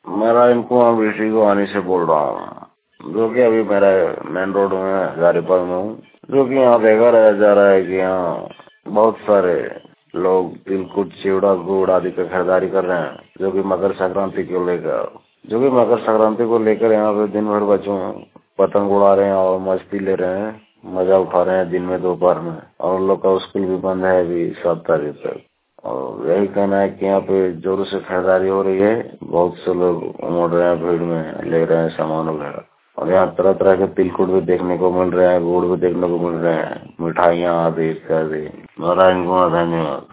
मैं रायन कुमार ऋषि गोवानी से बोल रहा हूँ, जो कि अभी मेरा मेन रोड में हजारीबाग में हूँ। जो कि यहाँ देखा जा रहा है कि यहाँ बहुत सारे लोग तिलकुट, चिवड़ा, गुड़ आदि का खरीदारी कर रहे हैं, जो कि मकर संक्रांति को लेकर यहाँ पे दिन भर बच्चों पतंग उड़ा रहे हैं और मस्ती ले रहे हैं, मजा उठा रहे हैं दिन में, दोपहर में। और उन लोग का स्कूल भी बंद है अभी 7 तारीख तक। और यही कहना है कि यहाँ पे जोरों से खरीदारी हो रही है, बहुत से लोग उमड़ रहे हैं, भीड़ में ले रहे हैं सामान वगैरह। और यहाँ तरह तरह के तिलकुट भी देखने को मिल रहे हैं, गुड़ भी देखने को मिल रहे हैं, मिठाइयाँ आदि इत्यादि। नारायण कुमार, धन्यवाद।